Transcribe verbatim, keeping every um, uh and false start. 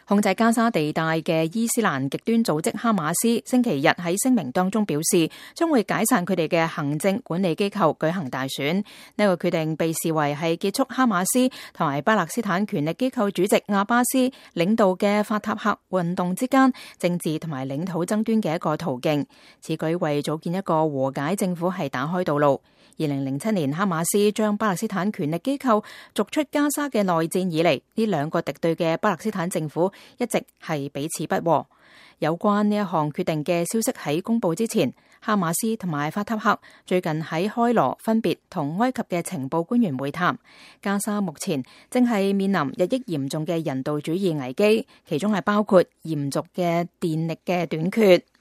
控制加沙地帶嘅伊斯蘭極端組織哈馬斯星期日喺聲明當中表示，將會解散佢哋嘅行政管理機構，舉行大選。呢個決定被視為係結束哈馬斯同埋巴勒斯坦權力機構主席阿巴斯領導嘅法塔赫運動之間政治同埋領土爭端嘅一個途徑。此舉為組建一個和解政府係打開道路。二零零七年，哈馬斯將巴勒斯坦權力機構逐出加沙嘅內戰以嚟，呢兩個敵對嘅巴勒斯坦政府一直係彼此不和。有關呢一項決定嘅消息喺公佈之前，哈馬斯同埋法塔赫最近喺開羅分別同埃及嘅情報官員會談。加沙目前正係面臨日益嚴重嘅人道主義危機，其中係包括嚴重嘅電力嘅短缺。